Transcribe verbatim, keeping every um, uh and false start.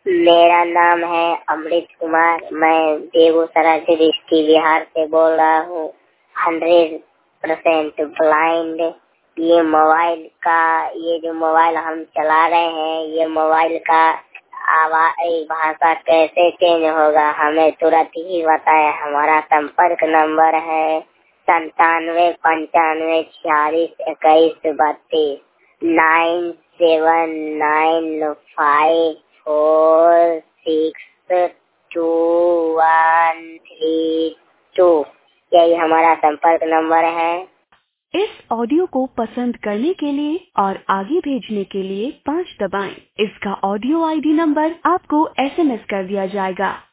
मेरा नाम है अमृत कुमार। मैं बेगूसराय डिस्ट्रिक्ट बिहार से बोल रहा हूँ। Hundred percent blind. ये मोबाइल का ये जो मोबाइल हम चला रहे हैं, ये मोबाइल का आवाज भाषा कैसे चेंज होगा हमें तुरंत ही बताए। हमारा संपर्क नंबर है संतानवे पंचानवे छियालीस इक्कीस बत्तीस nine seven nine five four six two one three two. यही हमारा संपर्क नंबर है। इस ऑडियो को पसंद करने के लिए और आगे भेजने के लिए पाँच दबाएं। इसका ऑडियो आईडी नंबर आपको एसएमएस कर दिया जाएगा।